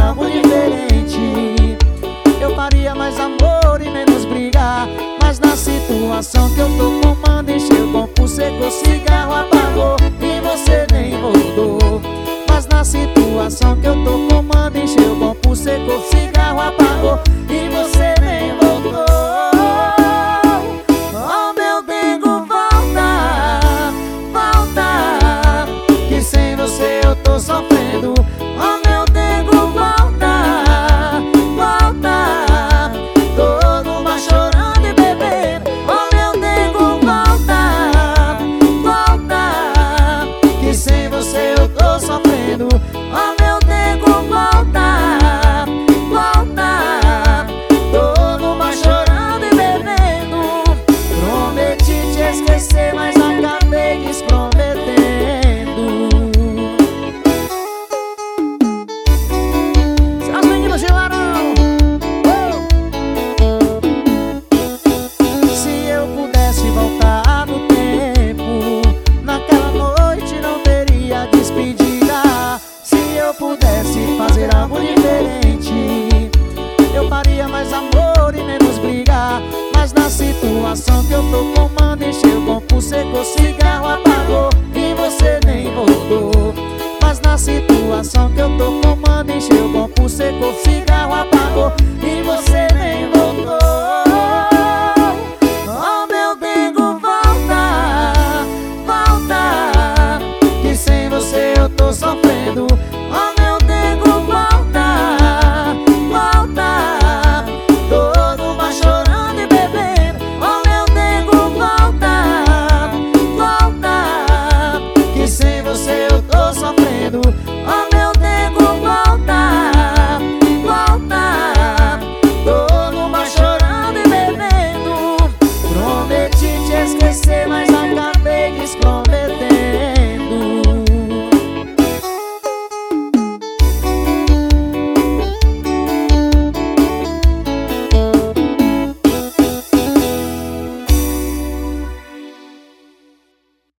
algo diferente. Eu faria mais amor e menos brigar, mas na situação que eu tô, comando encheu, o copo secou, cigarro apagou e você nem voltou. Mas na situação que eu tô, comando encheu, o copo secou, cigarro apagou e você nem voltou. Oh meu dengo, volta, volta, que sem você eu tô sofrendo. Oh meu dengo, volta, volta, tô no mar chorando e bebendo. Oh meu dengo, volta, volta, que sem você eu tô sofrendo. Oh meu dengo, volta, volta, tô no mar chorando e bebendo. Prometi te esquecer, mas acabei desprometendo. As meninas de Larão, se eu pudesse voltar no tempo, naquela noite não teria despedida. Se eu pudesse fazer algo diferente, eu faria mais amor e menos brigar. Mas na situação que eu tô, comando encheu, o copo secou, cigarro apagou e você nem voltou. Mas na situação que eu tô, comando encheu, o copo secou, cigarro apagou e você nem voltou. Oh meu dengo, volta, volta, que sem você eu tô sofrendo. Oh meu dengo, volta,